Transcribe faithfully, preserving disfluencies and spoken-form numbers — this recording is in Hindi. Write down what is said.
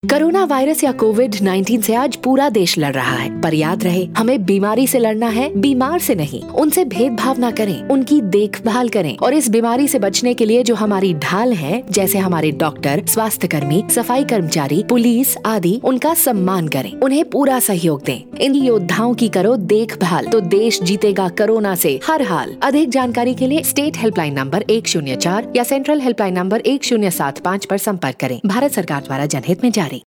कोरोना वायरस या कोविड नाइन्टीन से आज पूरा देश लड़ रहा है, पर याद रहे हमें बीमारी से लड़ना है, बीमार से नहीं। उनसे भेदभाव ना करें, उनकी देखभाल करें और इस बीमारी से बचने के लिए जो हमारी ढाल है, जैसे हमारे डॉक्टर, स्वास्थ्य कर्मी, सफाई कर्मचारी, पुलिस आदि, उनका सम्मान करें, उन्हें पूरा सहयोग दें। इन योद्धाओं की करो देखभाल तो देश जीतेगा कोरोना से हर हाल। अधिक जानकारी के लिए स्टेट हेल्पलाइन नंबर एक शून्य चार या सेंट्रल हेल्पलाइन नंबर एक शून्य सात पाँच पर संपर्क करें। भारत सरकार द्वारा जनहित में जारी।